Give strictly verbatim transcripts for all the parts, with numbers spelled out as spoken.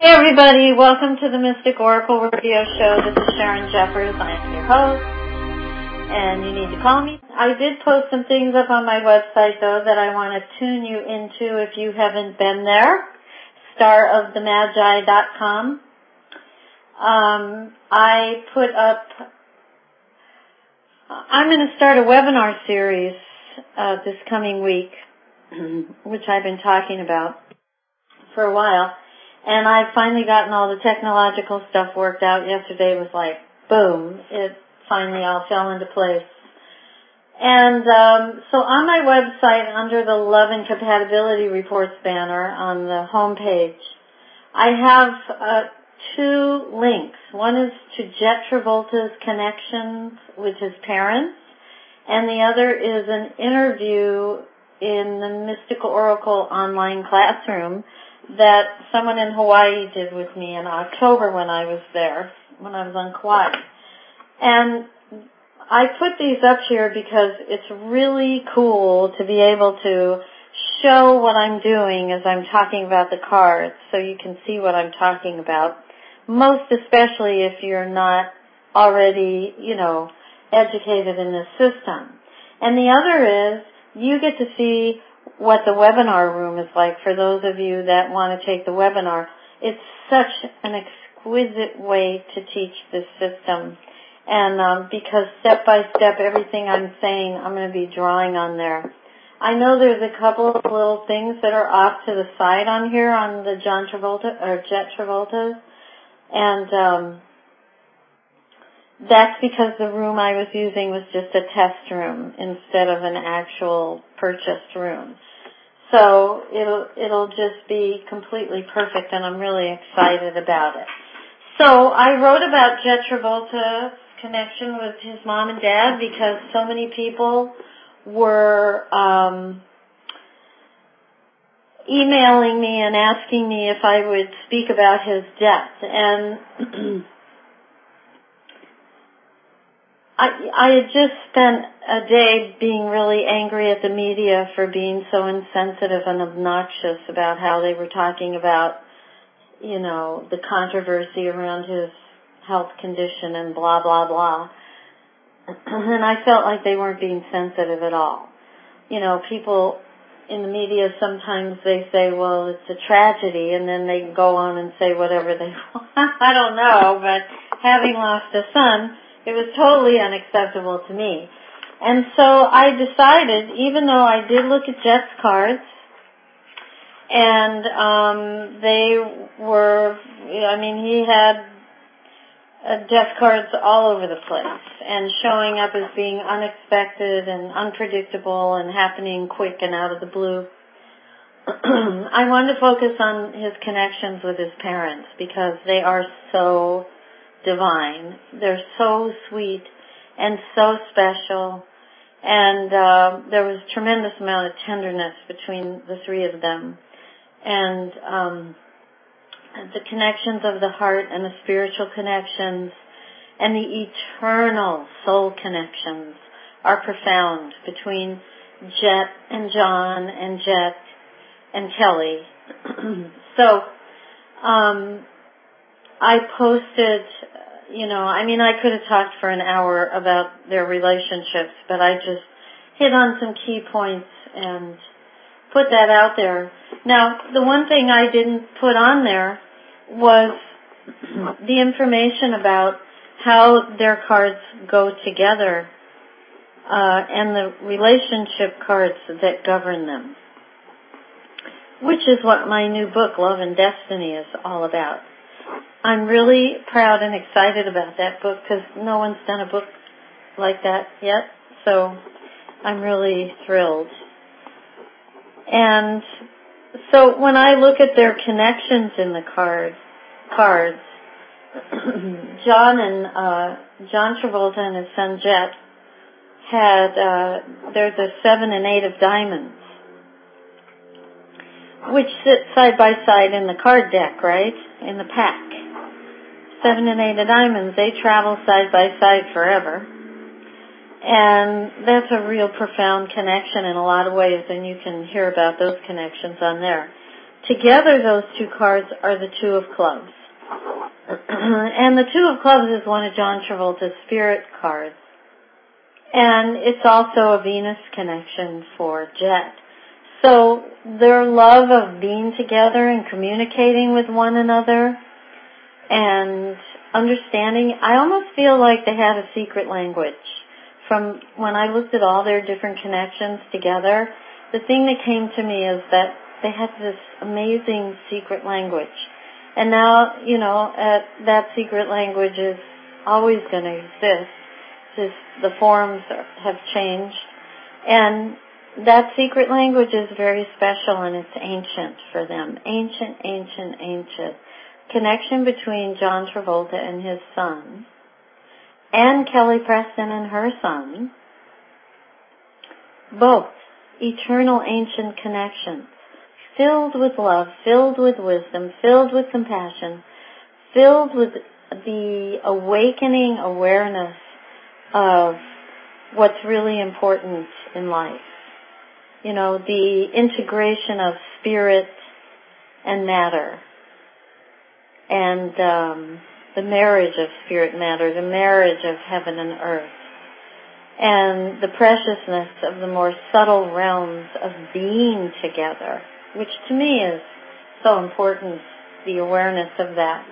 Hey everybody, welcome to the Mystic Oracle Radio Show. This is Sharon Jeffers. I am your host, and you need to call me. I did post some things up on my website, though, that I want to tune you into if you haven't been there, star of the magi dot com. Um, I put up, I'm going to start a webinar series uh, this coming week, which I've been talking about for a while. And I've finally gotten all the technological stuff worked out. Yesterday was like, boom, it finally all fell into place. And um, so on my website, under the Love and Compatibility Reports banner on the home page, I have uh, two links. One is to Jet Travolta's connections with his parents, and the other is an interview in the Mystical Oracle online classroom that someone in Hawaii did with me in October when I was there, when I was on Kauai. And I put these up here because it's really cool to be able to show what I'm doing as I'm talking about the cards so you can see what I'm talking about, most especially if you're not already, you know, educated in this system. And the other is you get to see what the webinar room is like for those of you that want to take the webinar. It's such an exquisite way to teach this system. And um, because step by step, everything I'm saying, I'm going to be drawing on there. I know there's a couple of little things that are off to the side on here on the John Travolta, or Jet Travolta's. And um, that's because the room I was using was just a test room instead of an actual purchased room. So it'll it'll just be completely perfect, and I'm really excited about it. So I wrote about Jet Travolta's connection with his mom and dad because so many people were um, emailing me and asking me if I would speak about his death. And I, I had just spent a day being really angry at the media for being so insensitive and obnoxious about how they were talking about, you know, the controversy around his health condition and blah, blah, blah. And I felt like they weren't being sensitive at all. You know, people in the media sometimes they say, well, it's a tragedy, and then they go on and say whatever they want. I don't know, but having lost a son, it was totally unacceptable to me. And so I decided, even though I did look at Jet's cards, and um, they were, I mean, he had uh, Jet's cards all over the place, and showing up as being unexpected and unpredictable and happening quick and out of the blue. I wanted to focus on his connections with his parents because they are so divine. They're so sweet and so special, and uh, there was a tremendous amount of tenderness between the three of them. And um, the connections of the heart and the spiritual connections and the eternal soul connections are profound between Jet and John and Jet and Kelly. So um, I posted, you know, I mean, I could have talked for an hour about their relationships, but I just hit on some key points and put that out there. Now, the one thing I didn't put on there was the information about how their cards go together uh, and the relationship cards that govern them, which is what my new book, Love and Destiny, is all about. I'm really proud and excited about that book because no one's done a book like that yet, so I'm really thrilled. And so when I look at their connections in the card, cards, John and uh, John Travolta and his son Jet had, uh, they're the seven and eight of diamonds, which sit side by side in the card deck, right, in the pack. Seven and eight of diamonds, they travel side by side forever. And that's a real profound connection in a lot of ways, and you can hear about those connections on there. together those two cards are the Two of Clubs. And the Two of Clubs is one of John Travolta's spirit cards. And it's also a Venus connection for Jet. So their love of being together and communicating with one another and understanding, I almost feel like they had a secret language. From when I looked at all their different connections together, the thing that came to me is that they had this amazing secret language. And now, you know, uh, that secret language is always going to exist. Just the forms are, have changed. And that secret language is very special, and it's ancient for them. Ancient, ancient, ancient. Connection between John Travolta and his son, and Kelly Preston and her son. Both eternal ancient connections. Filled with love, filled with wisdom, filled with compassion, filled with the awakening awareness of what's really important in life. You know, the integration of spirit and matter, and um, the marriage of spirit and matter, the marriage of heaven and earth, and the preciousness of the more subtle realms of being together, which to me is so important, the awareness of that.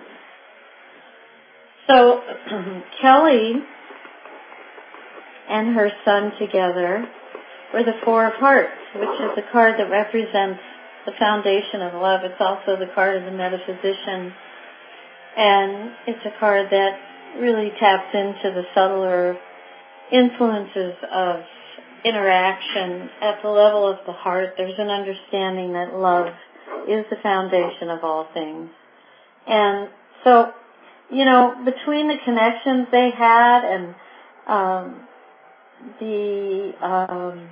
So Kelly and her son together were the Four of Hearts, which is the card that represents the foundation of love. It's also the card of the metaphysician, and it's a card that really taps into the subtler influences of interaction at the level of the heart. There's an understanding that love is the foundation of all things. And so, you know, between the connections they had and um, the um,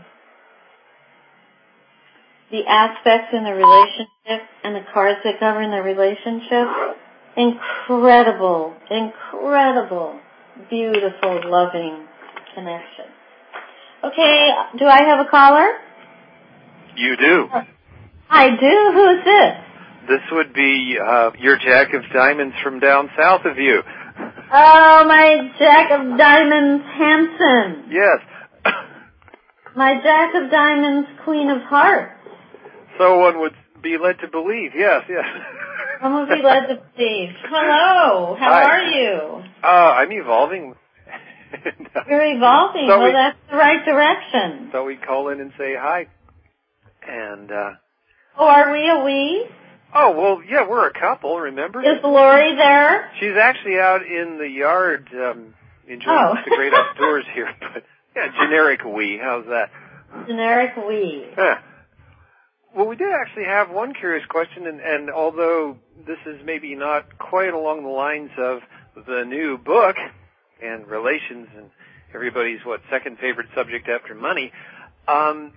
the aspects in the relationship and the cards that govern the relationship, incredible, incredible, beautiful, loving connection. Okay, do I have a caller? You do. I do. Who is this? This would be uh, your Jack of Diamonds from down south of you. Oh, my Jack of Diamonds, Hanson. Yes. My Jack of Diamonds, Queen of Hearts. So one would be led to believe. Yes, yes. One would be led to believe. Hello. How Hi. are you? Uh, I'm evolving. You're evolving. So well, we, that's the right direction. So we call in and say hi. And, uh... Oh, are we a we? Oh, well, yeah, we're a couple, remember? Is Lori there? She's actually out in the yard, um, enjoying oh. the great outdoors here. But, yeah, generic we. How's that? Generic we. Yeah. Well, we did actually have one curious question, and, and although this is maybe not quite along the lines of the new book and relations and everybody's, what, second favorite subject after money, um,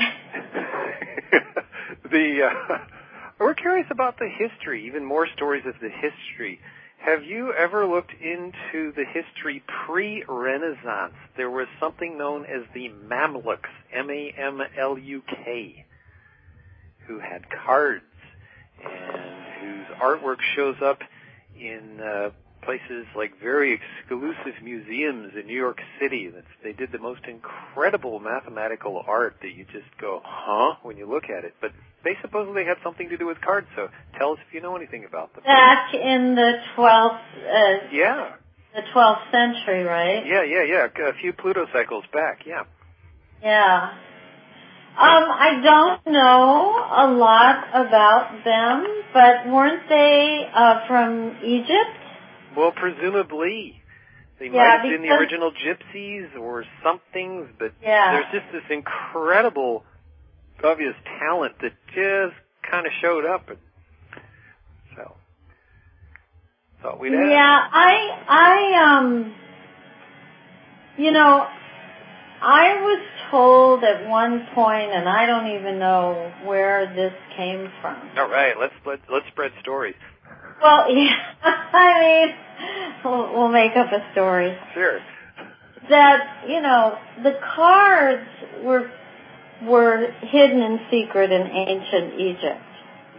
the uh, we're curious about the history, even more stories of the history. Have you ever looked into the history pre-Renaissance? There was something known as the Mamluks, M A M L U K, who had cards and whose artwork shows up in uh, places like very exclusive museums in New York City. That's, they did the most incredible mathematical art that you just go, huh, when you look at it. But they supposedly had something to do with cards, so tell us if you know anything about them. Back in the twelfth, uh, yeah, the twelfth century, right? Yeah, yeah, yeah. A few Pluto cycles back, yeah. Yeah. Um, I don't know a lot about them, but weren't they uh, from Egypt? Well, presumably. They yeah, might have been the original gypsies or something, but yeah. there's just this incredible, obvious talent that just kind of showed up. And so, thought we'd ask. Yeah, I, I, um, you know, I was told at one point, and I don't even know where this came from. All right, let's let, let's spread stories. Well, yeah, I mean, we'll, we'll make up a story. Sure. That, you know, the cards were were hidden in secret in ancient Egypt.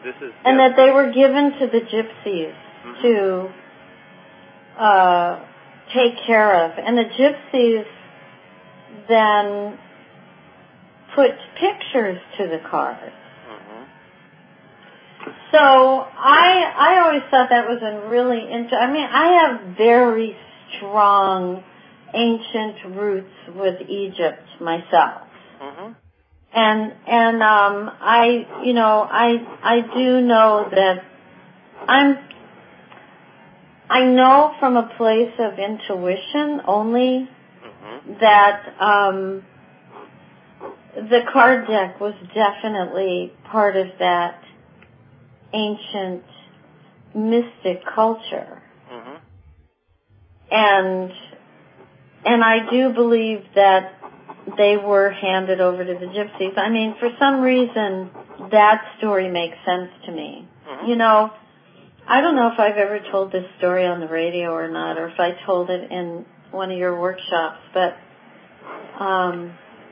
This is, and yeah. that they were given to the gypsies mm-hmm. to uh, take care of. And the gypsies then put pictures to the cards. Mm-hmm. So I I always thought that was a really interesting. I mean, I have very strong ancient roots with Egypt myself. Mm-hmm. And and um, I you know I I do know that I'm I know from a place of intuition only mm-hmm. that um, the card deck was definitely part of that ancient mystic culture, mm-hmm. and and I do believe that they were handed over to the gypsies. I mean, for some reason, that story makes sense to me. Mm-hmm. You know, I don't know if I've ever told this story on the radio or not, or if I told it in one of your workshops, but um,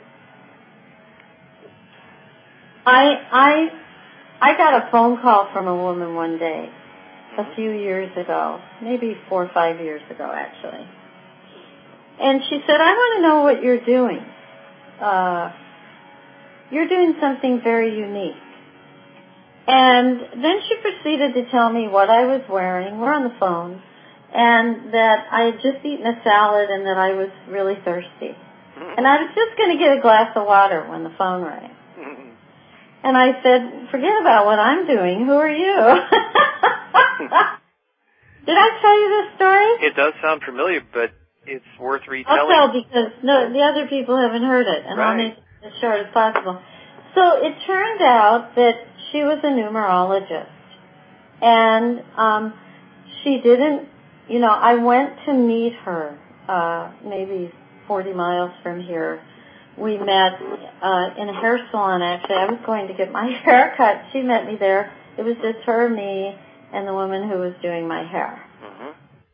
I I I got a phone call from a woman one day, a few years ago, maybe four or five years ago, actually. And she said, I want to know what you're doing. Uh, you're doing something very unique. And then she proceeded to tell me what I was wearing. We're on the phone. And that I had just eaten a salad and that I was really thirsty. And I was just going to get a glass of water when the phone rang. And I said, forget about what I'm doing. Who are you? Did I tell you this story? It does sound familiar, but it's worth retelling. I'll tell because no, the other people haven't heard it, and right. I'll make it as short as possible. So it turned out that she was a numerologist, and um, she didn't, you know, I went to meet her uh, maybe forty miles from here. We met uh, in a hair salon, actually. I was going to get my hair cut. She met me there. It was just her, me, and the woman who was doing my hair. Mm-hmm.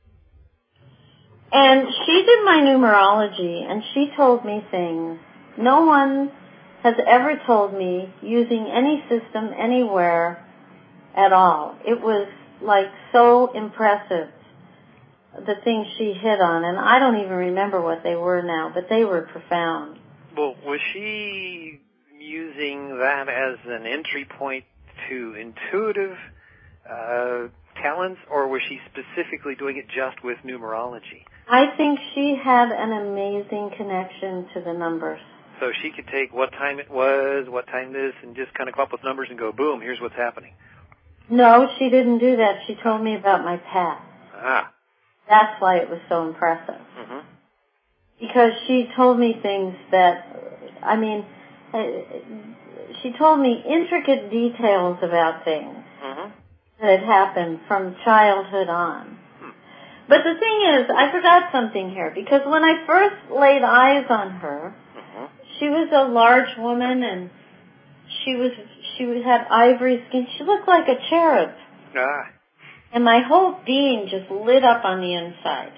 And she did my numerology, and she told me things no one has ever told me using any system anywhere at all. It was, like, so impressive, the things she hit on. And I don't even remember what they were now, but they were profound. Well, was she using that as an entry point to intuitive uh, talents, or was she specifically doing it just with numerology? I think she had an amazing connection to the numbers. So she could take what time it was, what time this, and just kind of come up with numbers and go, boom, here's what's happening. No, she didn't do that. She told me about my past. Ah. That's why it was so impressive. Mm-hmm. Because she told me things that, I mean, she told me intricate details about things mm-hmm. that had happened from childhood on. Hmm. But the thing is, I forgot something here, because when I first laid eyes on her, mm-hmm. she was a large woman, and she was she had ivory skin. She looked like a cherub. Ah. And my whole being just lit up on the inside.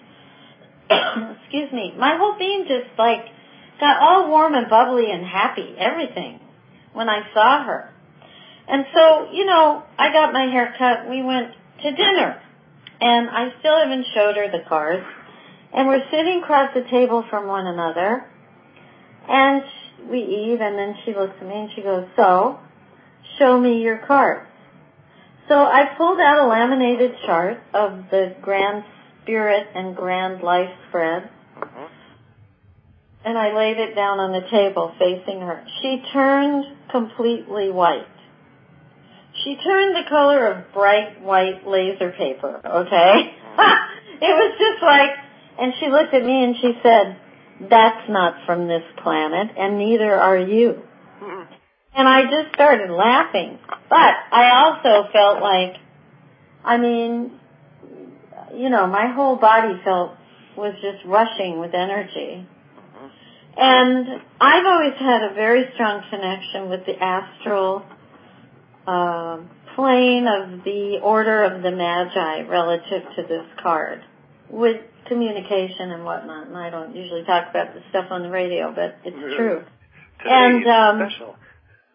Excuse me, my whole being just, like, got all warm and bubbly and happy, everything, when I saw her. And so, you know, I got my hair cut, we went to dinner, and I still haven't showed her the cards, and we're sitting across the table from one another, and we eat, and then she looks at me and she goes, so, show me your cards. So I pulled out a laminated chart of the Grand Spirit and Grand Life spread, uh-huh. and I laid it down on the table facing her. She turned completely white. She turned the color of bright white laser paper, okay? Uh-huh. It was just like, and she looked at me and she said, that's not from this planet, and neither are you. Uh-huh. And I just started laughing. But I also felt like, I mean, you know, my whole body felt, was just rushing with energy. Uh-huh. And I've always had a very strong connection with the astral uh, plane of the Order of the Magi relative to this card, with communication and whatnot. And I don't usually talk about this stuff on the radio, but it's true. Today and is um, special.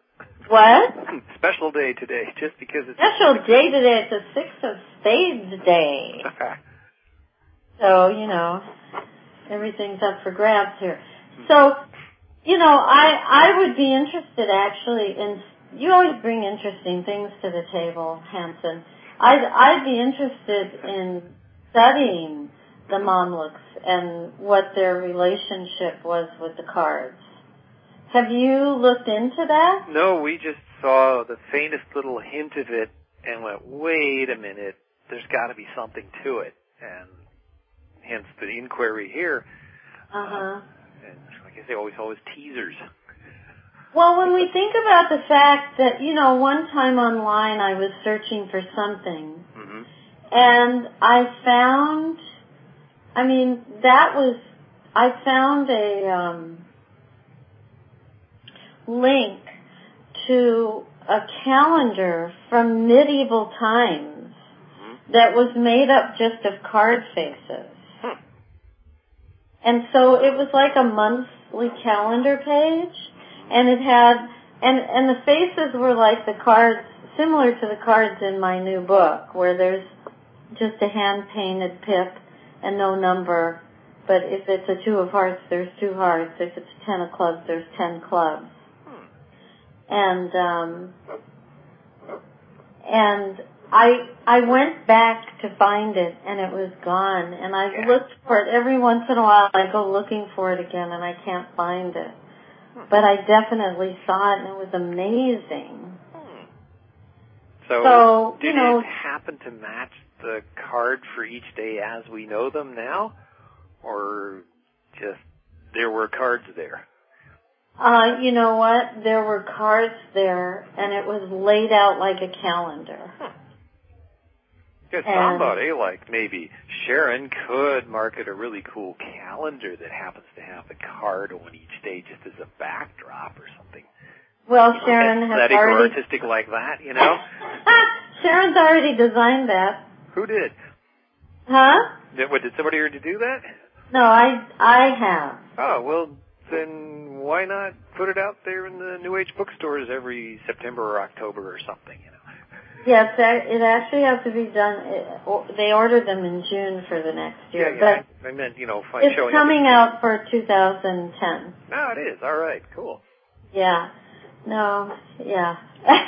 What? Special day today, just because it's... Special day today. It's a Six of Spades day. So, you know, everything's up for grabs here. So, you know, I I would be interested, actually, in... You always bring interesting things to the table, Hanson. I'd, I'd be interested in studying the Mamluks and what their relationship was with the cards. Have you looked into that? No, we just saw the faintest little hint of it and went, wait a minute, there's got to be something to it. And hence the inquiry here. Uh-huh. Uh, and like I say, always, always teasers. Well, when we think about the fact that, you know, one time online I was searching for something, mm-hmm. and I found, I mean, that was, I found a um, link to a calendar from medieval times mm-hmm. that was made up just of card faces. Hmm. And so it was like a monthly calendar page. And it had, and, and the faces were like the cards, similar to the cards in my new book, where there's just a hand-painted pip and no number. But if it's a two of hearts, there's two hearts. If it's a ten of clubs, there's ten clubs. Hmm. And, um, and I, I went back to find it, and it was gone. And I've yeah. looked for it. Every once in a while, I go looking for it again, and I can't find it. But I definitely saw it, and it was amazing. Hmm. So, so did you know, it happen to match the card for each day as we know them now? Or just there were cards there? Uh, you know what? There were cards there, and it was laid out like a calendar. Huh. Because somebody, like maybe Sharon, could market a really cool calendar that happens to have the card on each day just as a backdrop or something. Well, you know, Sharon has aesthetic already... or artistic like that, you know? Sharon's already designed that. Who did? Huh? Did, what, did somebody already do that? No, I, I have. Oh, well, then why not put it out there in the New Age bookstores every September or October or something, you know? Yes, it actually has to be done. They ordered them in June for the next year. Yeah, yeah. But I meant, you know, it's showing coming up out for two thousand ten. No, it is. All right. Cool. Yeah. No, yeah.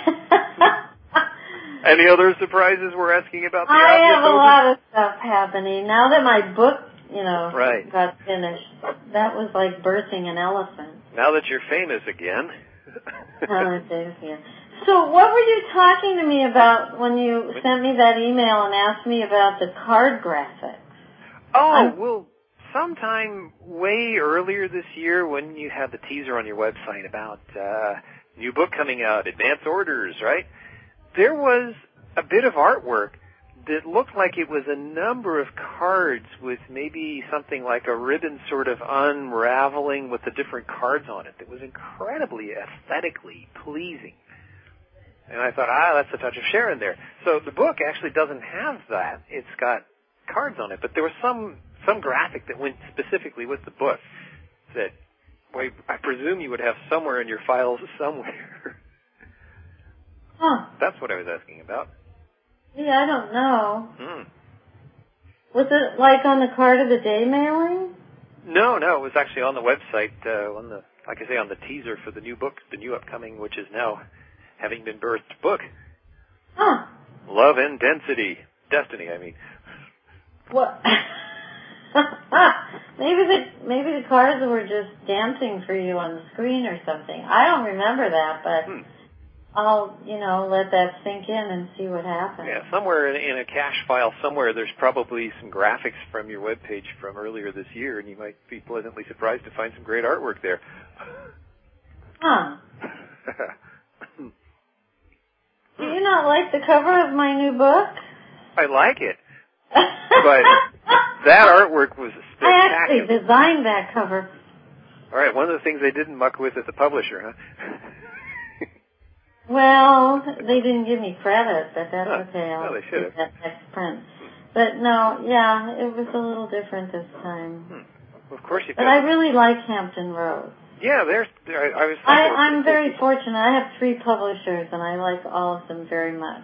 Any other surprises we're asking about the I obvious have a open? lot of stuff happening. Now that my book, you know, right. got finished, that was like birthing an elephant. Now that you're famous again. Oh, yeah. So what were you talking to me about when you sent me that email and asked me about the card graphics? Oh, I'm, well, sometime way earlier this year when you had the teaser on your website about uh new book coming out, advance orders, right? There was a bit of artwork that looked like it was a number of cards with maybe something like a ribbon sort of unraveling with the different cards on it that was incredibly aesthetically pleasing. And I thought, ah, that's a touch of Sharon there. So the book actually doesn't have that. It's got cards on it, but there was some some graphic that went specifically with the book that, well, I presume you would have somewhere in your files somewhere. Huh. That's what I was asking about. Yeah, I don't know. Hmm. Was it like on the card of the day mailing? No, no, it was actually on the website, uh, on the, like I say, on the teaser for the new book, the new upcoming, which is now having been birthed book. Huh. Love and Density. Destiny, I mean. What? maybe the maybe the cards were just dancing for you on the screen or something. I don't remember that, but hmm. I'll, you know, let that sink in and see what happens. Yeah, somewhere in, in a cache file somewhere, there's probably some graphics from your webpage from earlier this year, and you might be pleasantly surprised to find some great artwork there. Huh. Do you not like the cover of my new book? I like it. But that artwork was spectacular. I actually designed that cover. All right, one of the things they didn't muck with at the publisher, huh? Well, they didn't give me credit, but that's huh. okay. I'll well, they should have. that next print. But no, yeah, it was a little different this time. Hmm. Well, of course you But I really like Hampton Roads. Yeah, there's. I, I was. I, I'm very fortunate. I have three publishers, and I like all of them very much.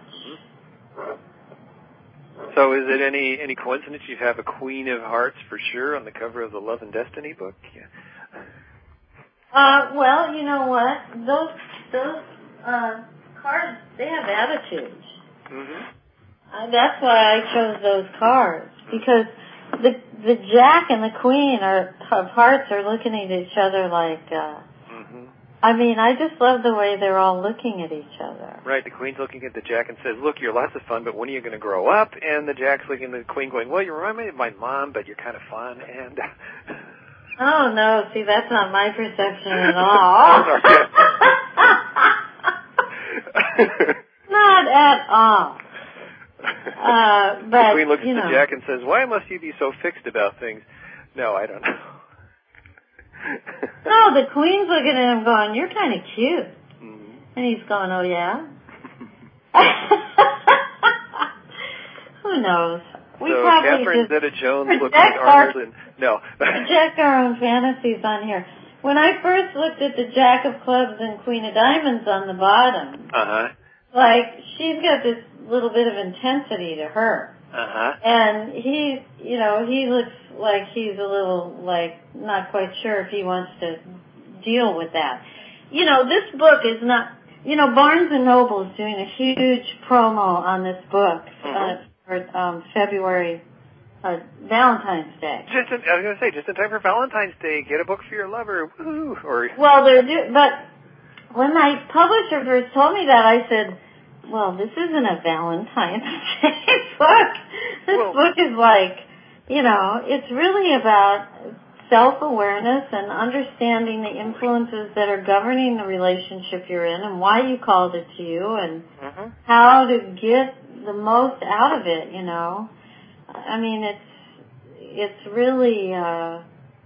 So, is it any any coincidence you have a Queen of Hearts for sure on the cover of the Love and Destiny book? Yeah. Uh, well, you know what? Those those uh, cards, they have attitudes. Mm-hmm. Uh, that's why I chose those cards, because the the Jack and the Queen are, of Hearts are looking at each other like. Uh, mm-hmm. I mean, I just love the way they're all looking at each other. Right. The Queen's looking at the Jack and says, "Look, you're lots of fun, but when are you going to grow up?" And the Jack's looking at the Queen, going, "Well, you remind me of my mom, but you're kind of fun." And oh no, see, that's not my perception at all. Not at all. Uh, but, the Queen looks you at know. the Jack and says, "Why must you be so fixed about things?" No, I don't know. No, the Queen's looking at him going, "You're kind of cute." Mm-hmm. And he's going, "Oh, yeah?" Who knows? We so probably Catherine just Zeta-Jones looks at Arnold and... No. project our own fantasies on here. When I first looked at the Jack of Clubs and Queen of Diamonds on the bottom, uh-huh. like, she's got this little bit of intensity to her. Uh-huh. And he, you know, he looks like he's a little, like, not quite sure if he wants to deal with that. You know, this book is not, you know, Barnes and Noble is doing a huge promo on this book mm-hmm. uh, for um, February, uh, Valentine's Day. Just in, I was going to say, just in time for Valentine's Day, get a book for your lover. Woo! Or well, they're do, but when my publisher first told me that, I said, well, this isn't a Valentine's Day book. This well, book is like, you know, it's really about self-awareness and understanding the influences that are governing the relationship you're in and why you called it to you and mm-hmm. how to get the most out of it, you know. I mean, it's, it's really, uh,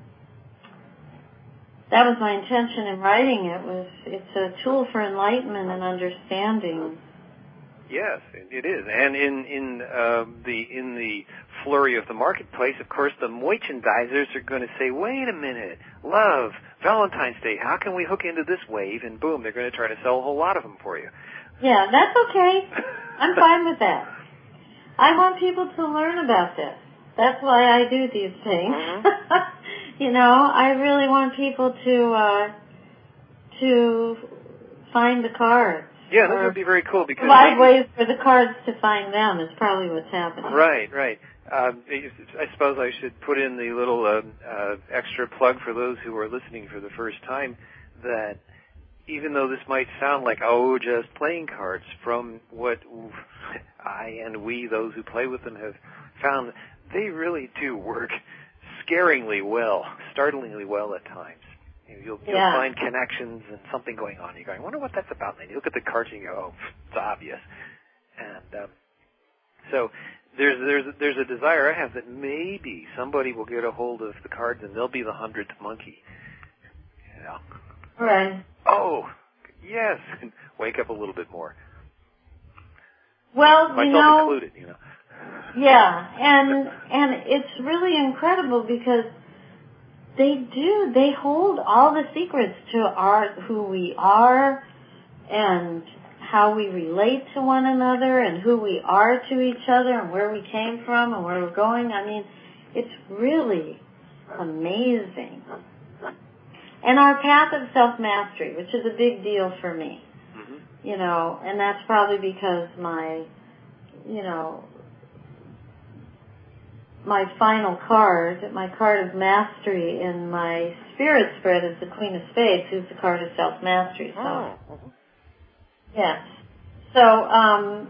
that was my intention in writing it. Was it's a tool for enlightenment and understanding. Yes, it is, and in in uh, the in the flurry of the marketplace, of course, the merchandisers are going to say, "Wait a minute, love, Valentine's Day. How can we hook into this wave?" And boom, they're going to try to sell a whole lot of them for you. Yeah, that's okay. I'm fine with that. I want people to learn about this. That's why I do these things. Mm-hmm. You know, I really want people to uh, to find the cards. Yeah, that would be very cool because provide ways for the cards to find them is probably what's happening. Right, right. Um, I suppose I should put in the little uh, uh, extra plug for those who are listening for the first time that even though this might sound like, oh, just playing cards, from what I and we, those who play with them, have found, they really do work scaringly well, startlingly well at times. You'll, you'll yeah. find connections and something going on. You're going, I wonder what that's about. And then you look at the cards and you go, oh, it's obvious. And um, so there's there's there's a desire I have that maybe somebody will get a hold of the cards and they'll be the hundredth monkey. You know? Right. Oh, yes. Wake up a little bit more. Well, myself you know, included. You know. Yeah, and and it's really incredible because they do. They hold all the secrets to our who we are and how we relate to one another and who we are to each other and where we came from and where we're going. I mean, it's really amazing. And our path of self-mastery, which is a big deal for me, mm-hmm. you know, and that's probably because my, you know, my final card, my card of mastery in my spirit spread is the Queen of Spades, who's the card of self-mastery. So, oh. mm-hmm. yes. So, um,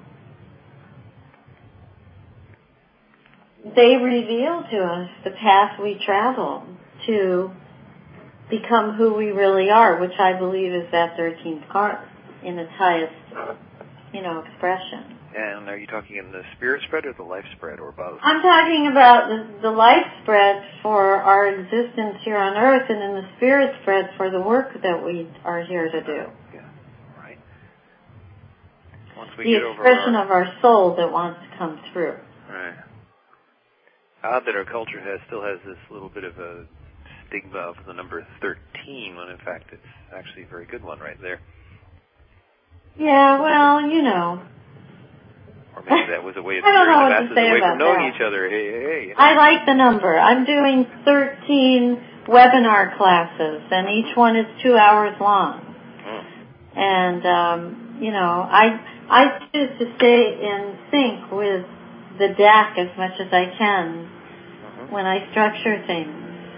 they reveal to us the path we travel to become who we really are, which I believe is that thirteenth card in its highest, you know, expression. And are you talking in the spirit spread or the life spread or both? I'm talking about the, the life spread for our existence here on Earth and in the spirit spread for the work that we are here to do. Yeah, right. Once we the get expression over our... of our soul that wants to come through. Right. Odd that our culture has still has this little bit of a stigma of the number thirteen, when in fact it's actually a very good one right there. Yeah, well, you know. Or maybe that was a way of I don't know steering what the to masses say away about from knowing that. each other. Hey, hey, hey. You know? I like the number. I'm doing thirteen webinar classes, and each one is two hours long. Mm. And, um, you know, I I choose to stay in sync with the D A C as much as I can mm-hmm. when I structure things.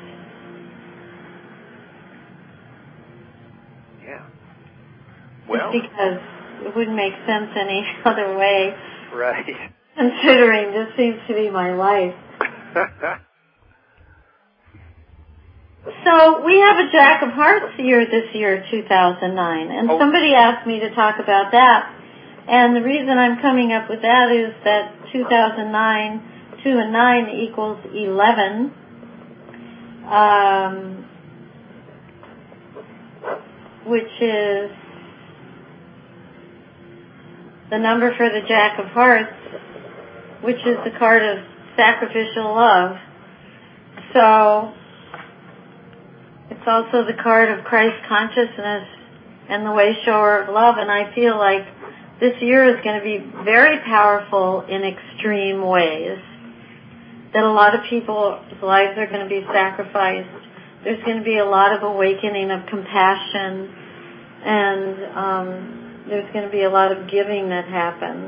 Yeah. Well, just because it wouldn't make sense any other way. Right. Considering this seems to be my life. So we have a Jack of Hearts year this year, two thousand nine, and oh. somebody asked me to talk about that. And the reason I'm coming up with that is that two thousand nine, two and nine equals eleven. Um, which is the number for the Jack of Hearts, which is the card of sacrificial love. So it's also the card of Christ consciousness and the way shower of love. And I feel like this year is going to be very powerful in extreme ways. That a lot of people's lives are going to be sacrificed. There's going to be a lot of awakening of compassion, and um, there's going to be a lot of giving that happens.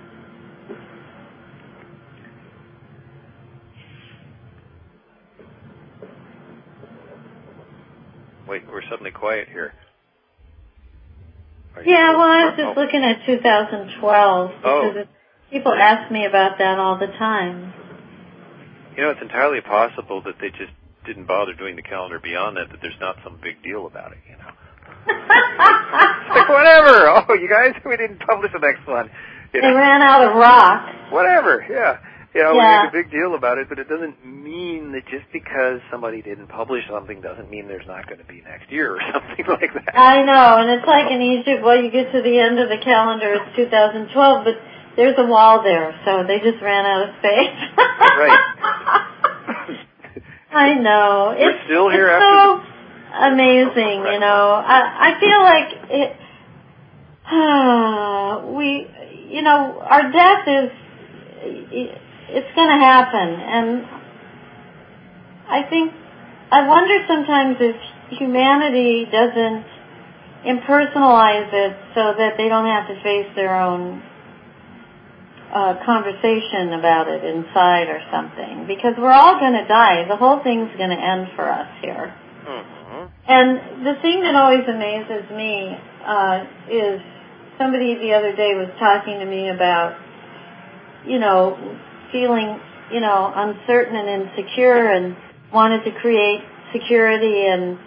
Wait, we're suddenly quiet here. Yeah, well, I was just oh. looking at two thousand twelve because oh. it, people ask me about that all the time. You know, it's entirely possible that they just didn't bother doing the calendar beyond that, that there's not some big deal about it, you know. It's like, whatever. Oh, you guys, we didn't publish the next one. You know? They ran out of rock. Whatever, yeah. You know, yeah. we make a big deal about it, but it doesn't mean that just because somebody didn't publish something doesn't mean there's not going to be next year or something like that. I know, and it's like in Egypt, well, you get to the end of the calendar, it's two thousand twelve, but there's a wall there, so they just ran out of space. Right. I know. We're it's, still here it's after so the... amazing, you know. I, I feel like it, uh, we, you know, our death is, it, it's going to happen. And I think, I wonder sometimes if humanity doesn't impersonalize it so that they don't have to face their own uh, conversation about it inside or something. Because we're all going to die. The whole thing's going to end for us here. Mm-hmm. And the thing that always amazes me uh, is somebody the other day was talking to me about, you know, feeling, you know, uncertain and insecure and wanted to create security and,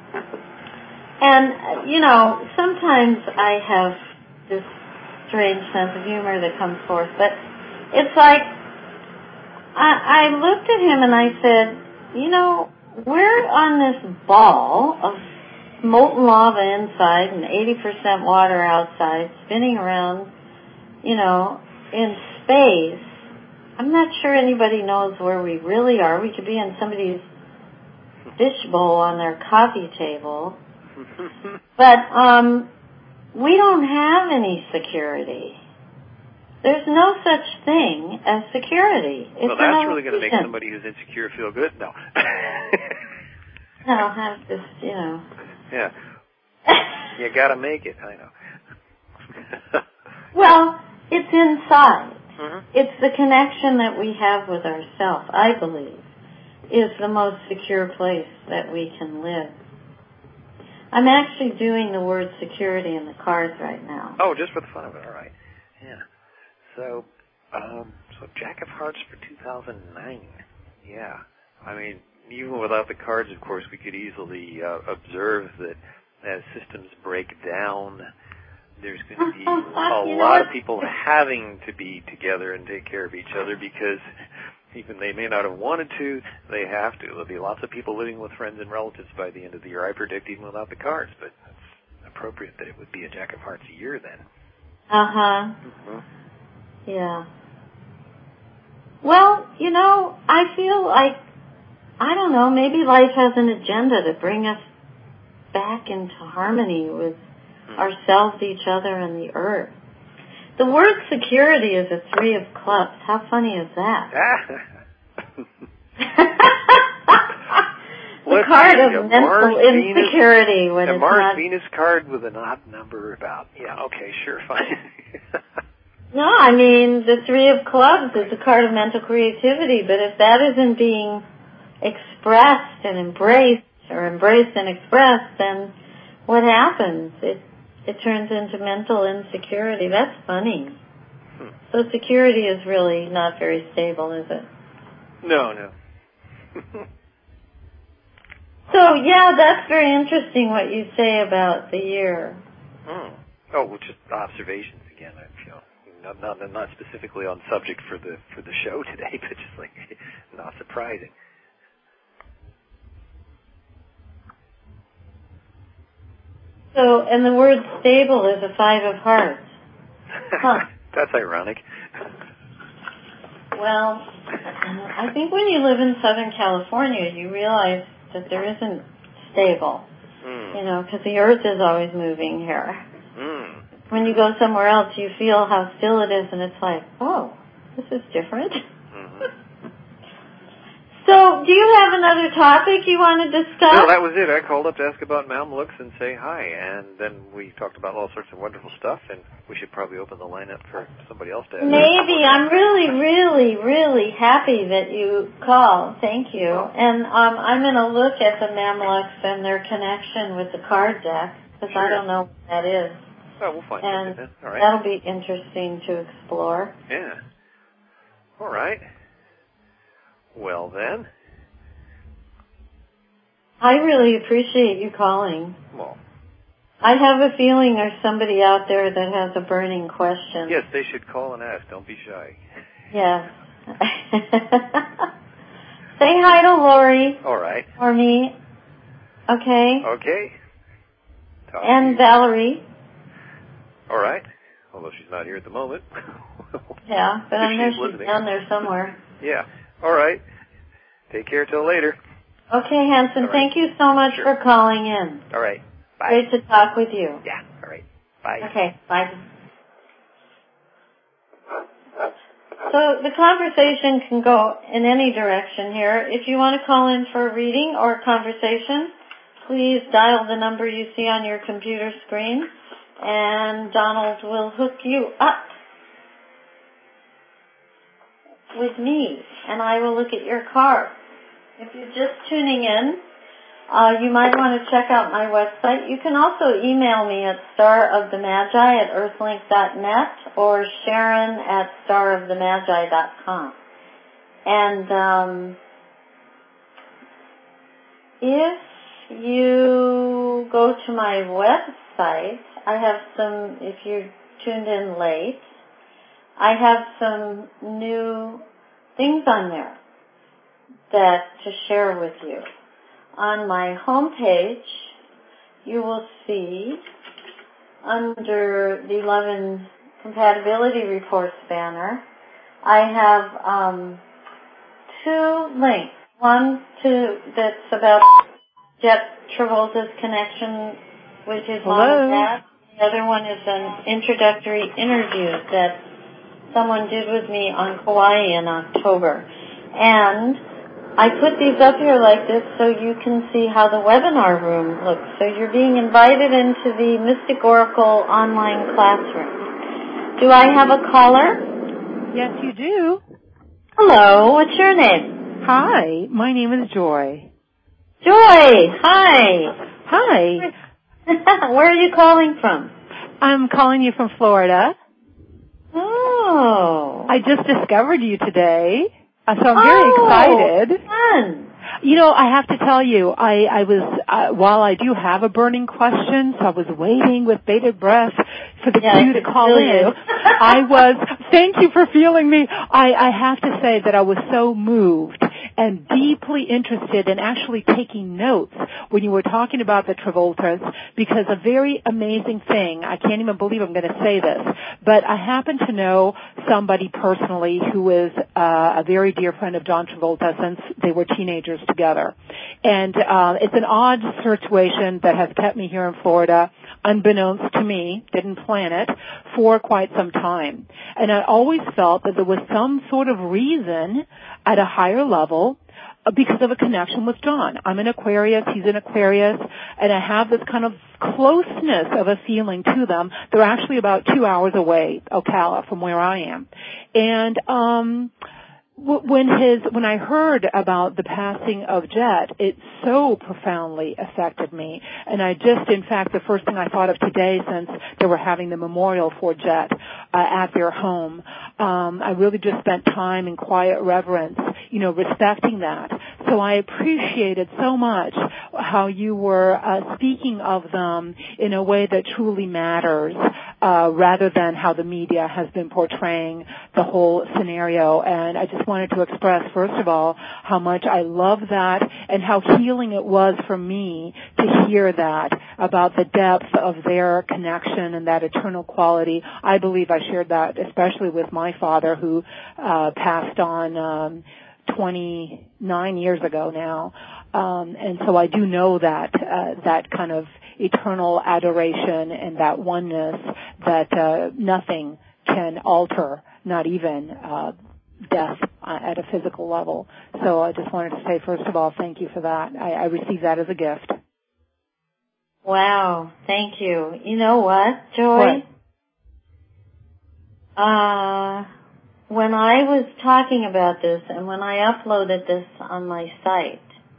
and, you know, sometimes I have this strange sense of humor that comes forth, but it's like, I, I looked at him and I said, you know, we're on this ball of molten lava inside and eighty percent water outside, spinning around, you know, in space. I'm not sure anybody knows where we really are. We could be in somebody's fishbowl on their coffee table. But um, we don't have any security. There's no such thing as security. It's well, that's really going to make somebody who's insecure feel good? No. No, I'm just, you know. Yeah. You got to make it, I know. Well, it's inside. Mm-hmm. It's the connection that we have with ourselves, I believe, is the most secure place that we can live. I'm actually doing the word security in the cards right now. Oh, just for the fun of it, all right. Yeah. So, um, so Jack of Hearts for two thousand nine. Yeah. I mean, even without the cards, of course, we could easily uh, observe that as systems break down, there's going to be a lot of people having to be together and take care of each other because even they may not have wanted to, they have to. There'll be lots of people living with friends and relatives by the end of the year, I predict, even without the cards, but it's appropriate that it would be a Jack of Hearts a year then. Uh-huh. Mm-hmm. Yeah. Well, you know, I feel like I don't know, maybe life has an agenda to bring us back into harmony with hmm. ourselves, each other, and the earth. The word security is a three of clubs. How funny is that? The Let's card see, of mental Mars, insecurity Venus, when a it's Mars not... Venus card with an odd number about, yeah, okay, sure, fine. No, I mean, the three of clubs is a card of mental creativity, but if that isn't being expressed and embraced, or embraced and expressed, then what happens? It it turns into mental insecurity. That's funny. Hmm. So security is really not very stable, is it? No, no. So, yeah, that's very interesting what you say about the year. Hmm. Oh, well, just observations again. I feel not, not not specifically on subject for the for the show today, but just like not surprising. So, and the word stable is a five of hearts. Huh. That's ironic. Well, I think when you live in Southern California, you realize that there isn't stable, mm. you know, because the earth is always moving here. Mm. When you go somewhere else, you feel how still it is, and it's like, oh, this is different. Mm-hmm. So, do you have another topic you want to discuss? No, that was it. I called up to ask about Mamluks and say hi, and then we talked about all sorts of wonderful stuff, and we should probably open the lineup for somebody else to ask. Maybe. I'm really, really, really happy that you called. Thank you. Oh. And um, I'm going to look at the Mamluks and their connection with the card deck, because sure. I don't know what that is. Oh, we'll find and something then. All right. That'll be interesting to explore. Yeah. All right. Well, then. I really appreciate you calling. Well. I have a feeling there's somebody out there that has a burning question. Yes, they should call and ask. Don't be shy. Yes. Say hi to Lori. All right. For me. Okay? Okay. Talk and Valerie. All right. Although she's not here at the moment. Yeah, but I know she's listening. Down there somewhere. Yeah. All right. Take care till later. Okay, Hanson. Right. Thank you so much sure. for calling in. All right. Bye. Great to talk with you. Yeah. All right. Bye. Okay. Bye. So the conversation can go in any direction here. If you want to call in for a reading or a conversation, please dial the number you see on your computer screen, and Donald will hook you up with me, and I will look at your card. If you're just tuning in, uh, you might want to check out my website. You can also email me at starofthemagi at earthlink dot net or Sharon at starofthemagi dot com. And um, if you go to my website, I have some, if you're tuned in late, I have some new things on there that to share with you. On my homepage, you will see under the eleven Compatibility Reports banner, I have um, two links. One to that's about Jet Travolta's connection with his Hello. mom and dad. The other one is an introductory interview that someone did with me on Kauai in October. And I put these up here like this so you can see how the webinar room looks. So you're being invited into the Mystic Oracle online classroom. Do I have a caller? Yes, you do. Hello, what's your name? Hi, my name is Joy. Joy, hi. Hi. Where are you calling from? I'm calling you from Florida. Oh. I just discovered you today, so I'm oh, very excited. Fun. You know, I have to tell you, I, I was, uh, while I do have a burning question, so I was waiting with bated breath for the yeah, cue to call in. I was, thank you for feeling me. I, I have to say that I was so moved and deeply interested in actually taking notes when you were talking about the Travoltas, because a very amazing thing, I can't even believe I'm going to say this, but I happen to know somebody personally who is uh, a very dear friend of John Travolta since they were teenagers together. And uh, it's an odd situation that has kept me here in Florida, unbeknownst to me, didn't plan it, for quite some time. And I always felt that there was some sort of reason at a higher level because of a connection with John. I'm an Aquarius, he's an Aquarius, and I have this kind of closeness of a feeling to them. They're actually about two hours away, Ocala, from where I am. And um when his when I heard about the passing of Jet, it so profoundly affected me. And I just, in fact, the first thing I thought of today, since they were having the memorial for Jet uh, at their home, um, I really just spent time in quiet reverence, you know, respecting that. So I appreciated so much how you were uh, speaking of them in a way that truly matters, uh, rather than how the media has been portraying the whole scenario. And I just wanted to express, first of all, how much I love that and how healing it was for me to hear that about the depth of their connection and that eternal quality. I believe I shared that especially with my father, who uh, passed on um, twenty-nine years ago now. Um, and so I do know that uh, that kind of eternal adoration and that oneness that uh, nothing can alter, not even uh, death uh, at a physical level. So I just wanted to say, first of all, thank you for that. I, I received that as a gift. Wow, thank you. You know what, Joy? What? Uh, when I was talking about this and when I uploaded this on my site,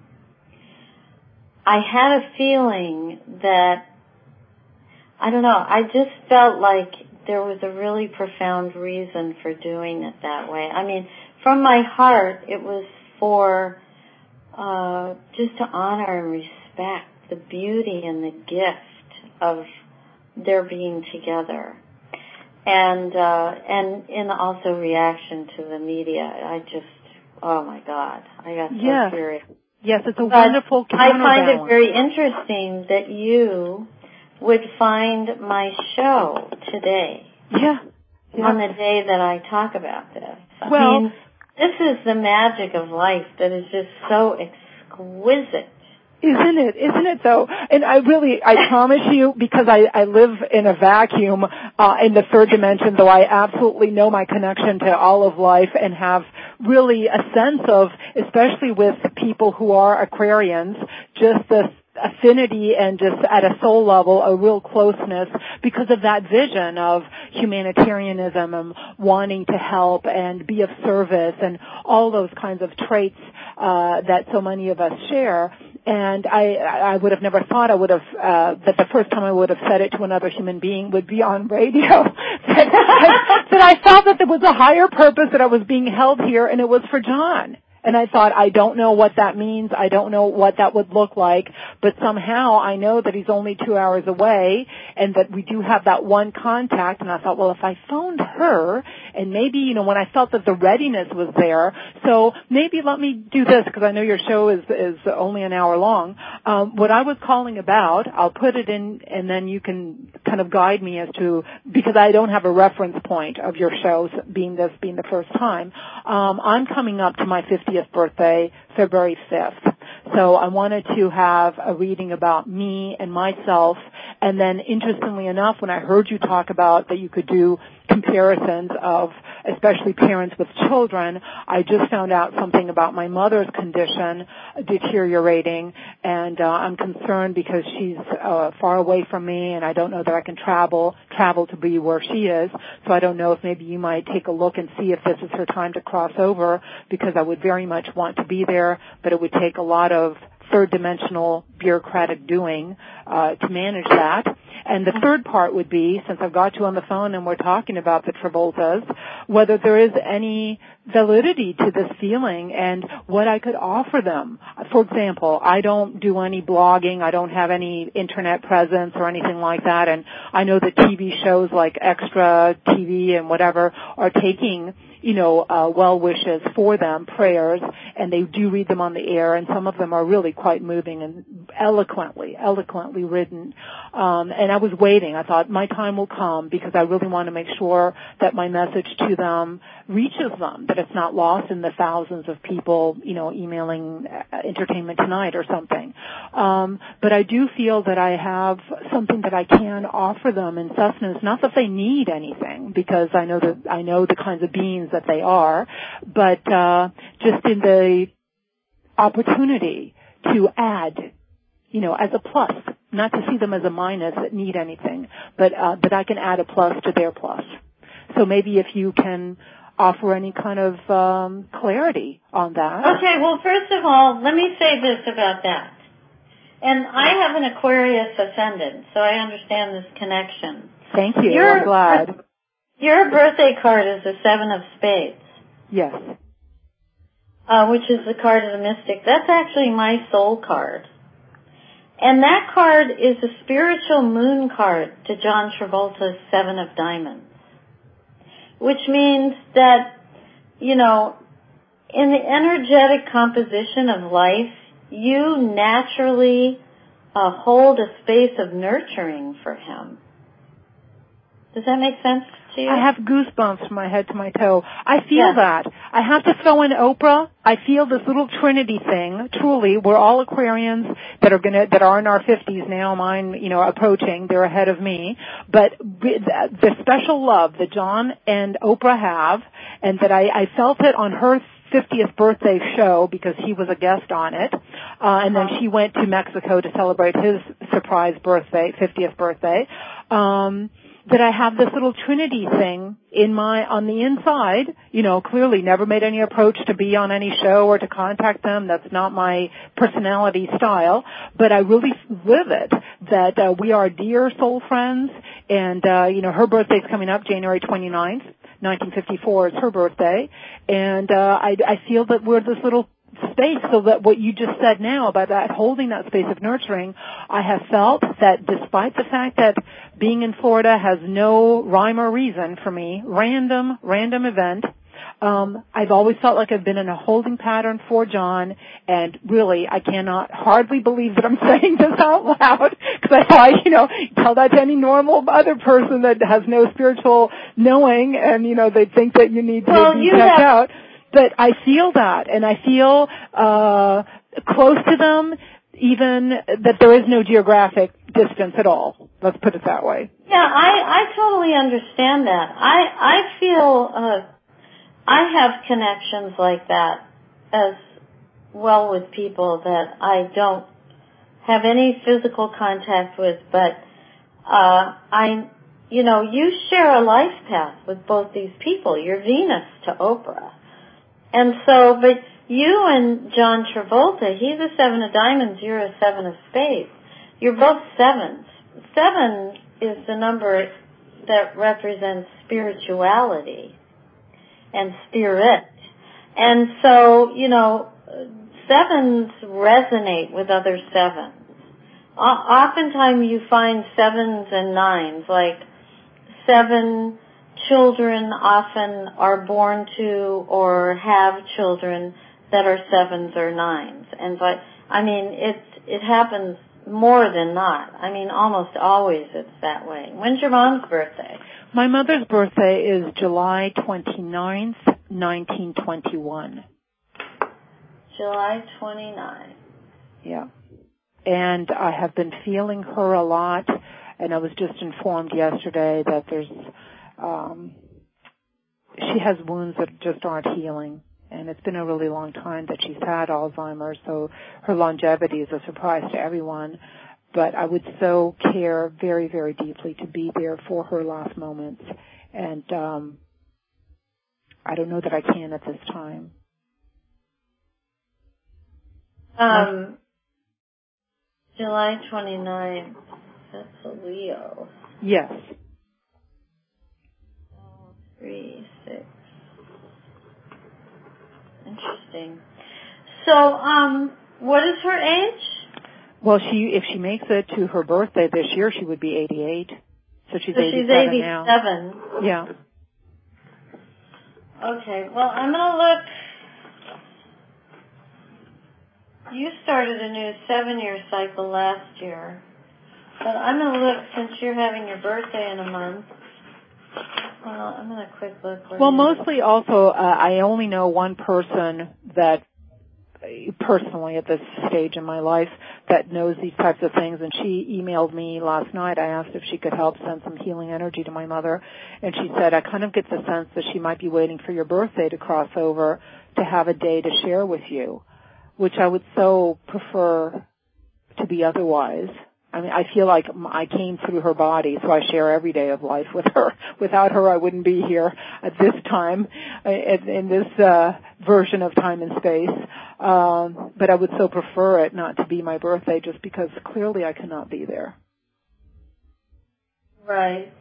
I had a feeling that, I don't know, I just felt like there was a really profound reason for doing it that way. I mean, from my heart, it was for uh, just to honor and respect the beauty and the gift of their being together. And uh, and in also reaction to the media, I just, oh my God, I got so yeah. curious. Yes, it's a but wonderful counterbalance. I find it very interesting that you would find my show today. Yeah. yeah. On the day that I talk about this. Well, I mean, this is the magic of life that is just so exquisite. Isn't it? Isn't it though? And I really, I promise you, because I, I live in a vacuum uh, in the third dimension, though I absolutely know my connection to all of life and have really a sense of, especially with people who are Aquarians, just this affinity and just at a soul level, a real closeness because of that vision of humanitarianism and wanting to help and be of service and all those kinds of traits uh, that so many of us share. And I, I would have never thought I would have, uh, that the first time I would have said it to another human being would be on radio. that, I, that I felt that there was a higher purpose, that I was being held here, and it was for John. And I thought, I don't know what that means. I don't know what that would look like. But somehow I know that he's only two hours away and that we do have that one contact. And I thought, well, if I phoned her and maybe, you know, when I felt that the readiness was there, so maybe let me do this because I know your show is, is only an hour long. Um, what I was calling about, I'll put it in and then you can kind of guide me as to, because I don't have a reference point of your shows being this being the first time. Um, I'm coming up to my fiftieth birthday, February fifth. So I wanted to have a reading about me and myself. And then interestingly enough, when I heard you talk about that you could do comparisons of especially parents with children, I just found out something about my mother's condition deteriorating, and uh, I'm concerned because she's uh, far away from me and I don't know that I can travel travel to be where she is. So I don't know if maybe you might take a look and see if this is her time to cross over, because I would very much want to be there, but it would take a lot of third dimensional bureaucratic doing uh, to manage that. And the third part would be, since I've got you on the phone and we're talking about the Travoltas, whether there is any validity to this feeling and what I could offer them. For example, I don't do any blogging. I don't have any internet presence or anything like that. And I know that T V shows like Extra T V and whatever are taking, you know, uh, well wishes for them, prayers, and they do read them on the air, and some of them are really quite moving and eloquently, eloquently written. Um, and I was waiting. I thought my time will come because I really want to make sure that my message to them reaches them, that it's not lost in the thousands of people, you know, emailing Entertainment Tonight or something. Um, but I do feel that I have something that I can offer them in sustenance. Not that they need anything, because I know that I know the kinds of beings that they are, but uh, just in the opportunity to add, you know, as a plus, not to see them as a minus that need anything, but uh, that I can add a plus to their plus. So maybe if you can offer any kind of um, clarity on that. Okay, well, first of all, let me say this about that. And I have an Aquarius ascendant, so I understand this connection. Thank you. Your, I'm glad. Your birthday card is the Seven of Spades. Yes. Uh, which is the card of the mystic. That's actually my soul card. And that card is a spiritual moon card to John Travolta's Seven of Diamonds. Which means that, you know, in the energetic composition of life, you naturally uh, hold a space of nurturing for him. Does that make sense to you? I have goosebumps from my head to my toe. I feel yeah. that. I have to throw in Oprah. I feel this little Trinity thing. Truly, we're all Aquarians that are gonna that are in our fifties now. Mine, you know, approaching. They're ahead of me. But the special love that John and Oprah have, and that I, I felt it on her fiftieth birthday show because he was a guest on it, uh, and then she went to Mexico to celebrate his surprise birthday, fiftieth birthday. Um, that I have this little Trinity thing in my, on the inside, you know, clearly never made any approach to be on any show or to contact them. That's not my personality style, but I really live it, that uh, we are dear soul friends, and, uh, you know, her birthday's coming up January twenty-ninth, nineteen fifty-four is her birthday, and uh, I, I feel that we're this little space, so that what you just said now about that, holding that space of nurturing, I have felt that despite the fact that being in Florida has no rhyme or reason for me, random, random event, um, I've always felt like I've been in a holding pattern for John, and really, I cannot hardly believe that I'm saying this out loud, because I thought, you know, tell that to any normal other person that has no spiritual knowing, and, you know, they think that you need to well, be you checked have- out. But I feel that, and I feel uh close to them, even that there is no geographic distance at all. Let's put it that way. Yeah, I, I totally understand that. I, I feel uh, I have connections like that as well with people that I don't have any physical contact with, but uh, I, you know, you share a life path with both these people. You're Venus to Oprah. And so, but you and John Travolta, he's a seven of diamonds, you're a seven of spades. You're both sevens. Seven is the number that represents spirituality and spirit. And so, you know, sevens resonate with other sevens. O- oftentimes you find sevens and nines, like seven children often are born to or have children that are sevens or nines. And but I mean, it it happens more than not. I mean, almost always it's that way. When's your mom's birthday? My mother's birthday is July twenty-ninth, nineteen twenty-one. July twenty-ninth. Yeah. And I have been feeling her a lot, and I was just informed yesterday that there's Um, she has wounds that just aren't healing, and it's been a really long time that she's had Alzheimer's, so her longevity is a surprise to everyone. But I would so care very, very deeply to be there for her last moments, and um, I don't know that I can at this time. Um, July twenty-ninth, that's a Leo. Yes. Three, six. Interesting. So, um, what is her age? Well, she if she makes it to her birthday this year, she would be eighty-eight. So she's so eighty-seven she's eighty-seven now. Yeah. Okay. Well, I'm gonna look. You started a new seven-year cycle last year. But I'm going to look, since you're having your birthday in a month, well, I'm going to quick look. Well, mostly also, uh, I only know one person that, personally at this stage in my life, that knows these types of things, and she emailed me last night. I asked if she could help send some healing energy to my mother, and she said, I kind of get the sense that she might be waiting for your birthday to cross over to have a day to share with you, which I would so prefer to be otherwise. I mean, I feel like I came through her body, so I share every day of life with her. Without her, I wouldn't be here at this time, in this uh, version of time and space. Um, but I would so prefer it not to be my birthday, just because clearly I cannot be there. Right.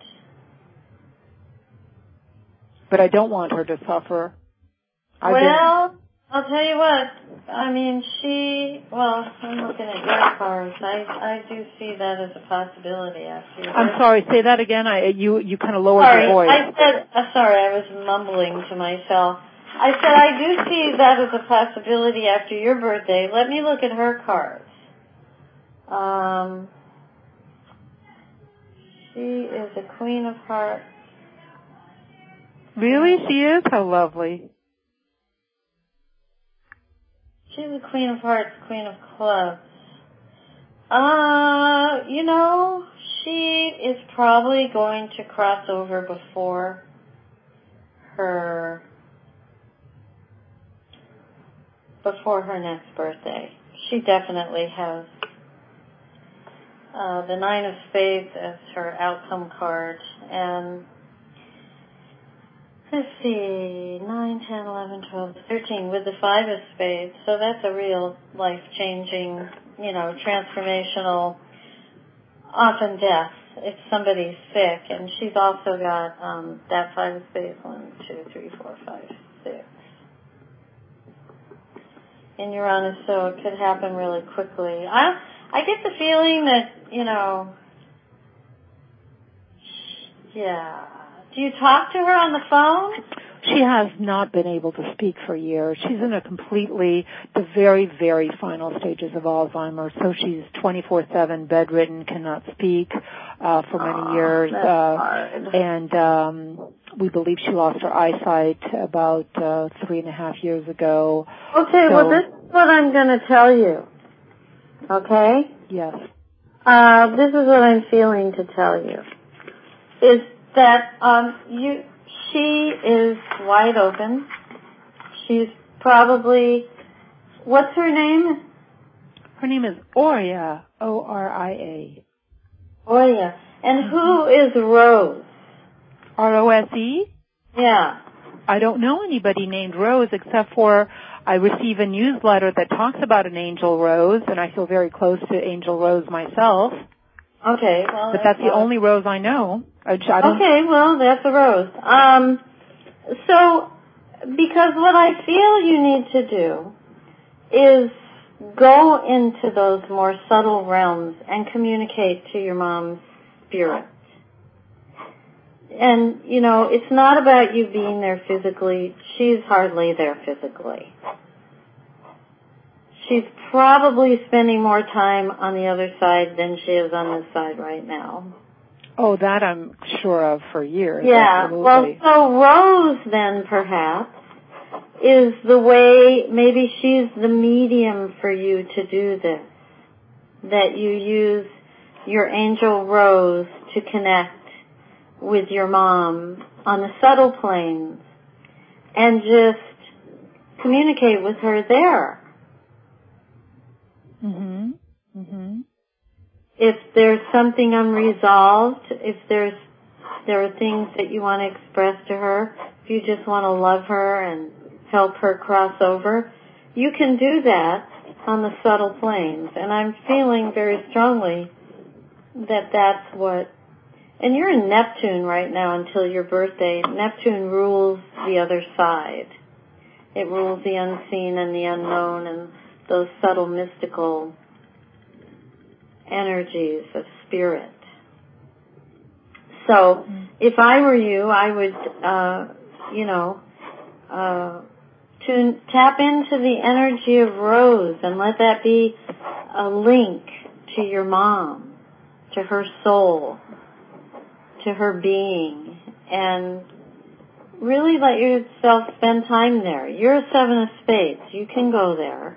But I don't want her to suffer. I've well... been, I'll tell you what, I mean, she, well, I'm looking at your cards. I, I do see that as a possibility after your I'm sorry, say that again. I, you, you kind of lowered sorry, your voice. I said, uh, sorry, I was mumbling to myself. I said I do see that as a possibility after your birthday. Let me look at her cards. Um, she is a Queen of Hearts. Really? She is? How lovely. She's a Queen of Hearts, Queen of Clubs. Uh, you know, she is probably going to cross over before her, before her next birthday. She definitely has uh, the Nine of Spades as her outcome card, and let's see, nine, ten, eleven, twelve, thirteen with the Five of Spades. So that's a real life-changing, you know, transformational, often death if somebody's sick. And she's also got um, that Five of Spades, one, two, three, four, five, six. In Uranus, so it could happen really quickly. I, I get the feeling that, you know, yeah. Do you talk to her on the phone? She has not been able to speak for years. She's in a completely, the very, very final stages of Alzheimer's. So she's twenty-four seven bedridden, cannot speak uh, for many oh, years. That's uh, hard. And um, we believe she lost her eyesight about uh, three and a half years ago. Okay, so, well, this is what I'm going to tell you. Okay? Yes. Uh, this is what I'm feeling to tell you. Is that um, you, she is wide open. She's probably, what's her name? Her name is Oria, O R I A. Oria. And who is Rose? R O S E? Yeah. I don't know anybody named Rose except for I receive a newsletter that talks about an Angel Rose, and I feel very close to Angel Rose myself. Okay, well, but that's, that's the only Rose I know. I, I don't okay, well, that's a Rose. Um, so, because what I feel you need to do is go into those more subtle realms and communicate to your mom's spirit. And, you know, it's not about you being there physically. She's hardly there physically. She's probably spending more time on the other side than she is on this side right now. Oh, that I'm sure of for years. Yeah. Absolutely. Well, so Rose then perhaps is the way, maybe she's the medium for you to do this. That you use your Angel Rose to connect with your mom on the subtle planes and just communicate with her there. Mhm. Mhm. If there's something unresolved, if there's there are things that you want to express to her, if you just want to love her and help her cross over, you can do that on the subtle planes. And I'm feeling very strongly that that's what, and you're in Neptune right now until your birthday. Neptune rules the other side. It rules the unseen and the unknown and those subtle mystical energies of spirit. So if I were you, I would, uh, you know, uh, tune, tap into the energy of Rose and let that be a link to your mom to her soul, to her being, and really let yourself spend time there. You're a seven of spades. You can go there.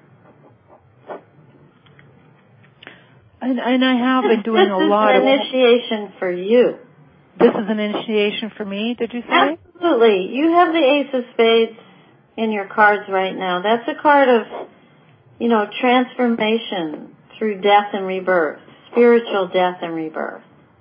And, and I have been doing this a lot of... This is an initiation for you. This is an initiation for me, did you say? Absolutely. You have the Ace of Spades in your cards right now. That's a card of, you know, transformation through death and rebirth, spiritual death and rebirth.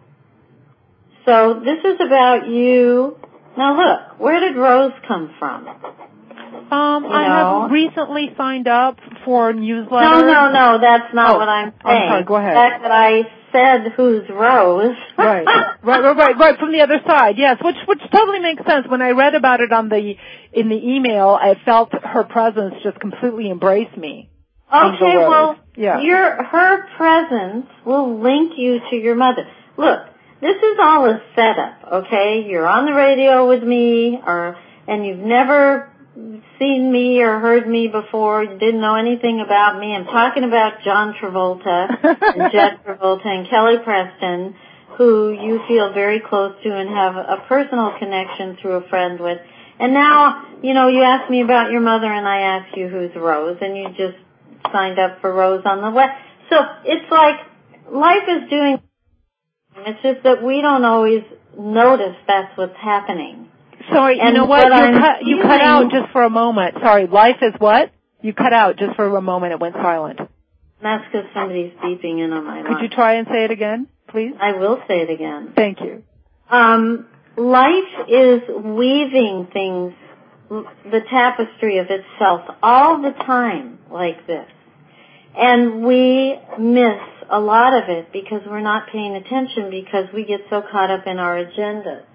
So this is about you. Now look, where did Rose come from? Um, you I know? have recently signed up for a newsletter. No, no, no, that's not oh, what I'm saying. I'm sorry, go ahead. The fact that I said who's Rose. right, right, right, right, right, from the other side, yes, which which totally makes sense. When I read about it on the in the email, I felt her presence just completely embrace me. Okay, well, yeah. your her presence will link you to your mother. Look, this is all a setup, okay? You're on the radio with me, or and you've never seen me or heard me before. You didn't know anything about me. I'm talking about John Travolta and Jet Travolta and Kelly Preston, who you feel very close to and have a personal connection through a friend with. And now, you know, you asked me about your mother and I asked you who's Rose, and you just signed up for Rose on the web. So it's like life is doing, it's just that we don't always notice that's what's happening. Sorry, you and know what? what You cut, you feeling, cut out just for a moment. Sorry, life is what? You cut out just for a moment. It went silent. That's because somebody's beeping in on my line. Could you try and say it again, please? I will say it again. Thank you. Um, life is weaving things, the tapestry of itself, all the time like this. And we miss a lot of it because we're not paying attention because we get so caught up in our agendas.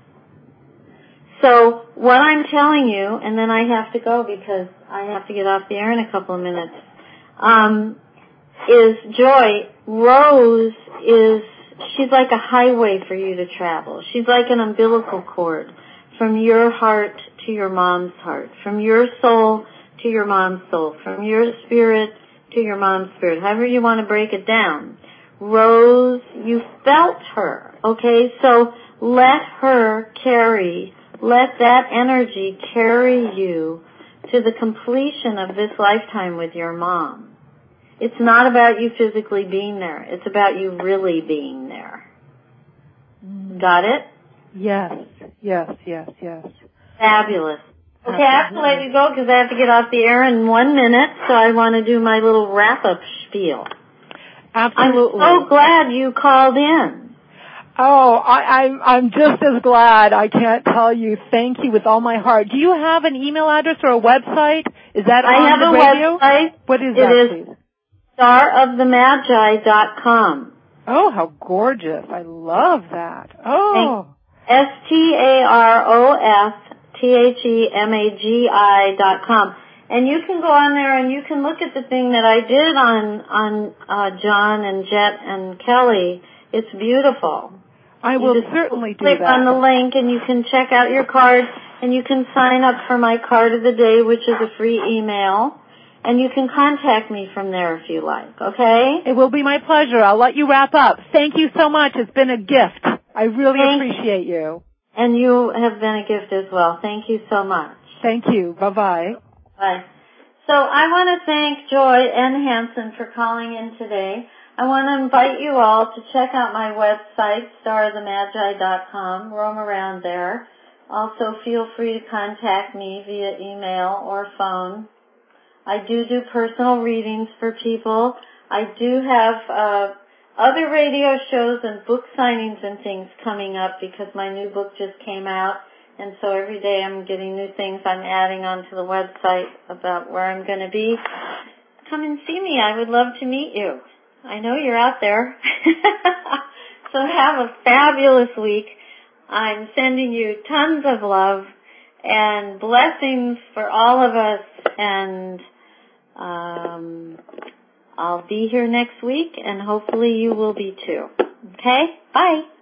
So what I'm telling you, and then I have to go because I have to get off the air in a couple of minutes, um, is Joy, Rose is, she's like a highway for you to travel. She's like an umbilical cord from your heart to your mom's heart, from your soul to your mom's soul, from your spirit to your mom's spirit, however you want to break it down. Rose, you felt her, okay? So let her carry Let that energy carry you to the completion of this lifetime with your mom. It's not about you physically being there. It's about you really being there. Got it? Yes, yes, yes, yes. Fabulous. Okay, I have to let you go because I have to get off the air in one minute, so I want to do my little wrap-up spiel. Absolutely. I'm so glad you called in. Oh, I, I'm, I'm just as glad. I can't tell you. Thank you with all my heart. Do you have an email address or a website? Is that I on have the a radio? website. What is it that, is please? star of the magi dot com. Oh, how gorgeous. I love that. Oh. S T A R O F T H E M A G I dot com. And you can go on there and you can look at the thing that I did on, on uh, John and Jet and Kelly. It's beautiful. I will certainly do that. Click on the link and you can check out your card and you can sign up for my card of the day, which is a free email. And you can contact me from there if you like, okay? It will be my pleasure. I'll let you wrap up. Thank you so much. It's been a gift. I really Thank appreciate you. And you have been a gift as well. Thank you so much. Thank you. Bye-bye. Bye. So I want to thank Joy and Hanson for calling in today. I want to invite you all to check out my website, star of the magi dot com. Roam around there. Also, feel free to contact me via email or phone. I do do personal readings for people. I do have uh, other radio shows and book signings and things coming up because my new book just came out. And so every day I'm getting new things I'm adding onto the website about where I'm going to be. Come and see me. I would love to meet you. I know you're out there. So have a fabulous week. I'm sending you tons of love and blessings for all of us. And um, I'll be here next week, and hopefully you will be too. Okay? Bye.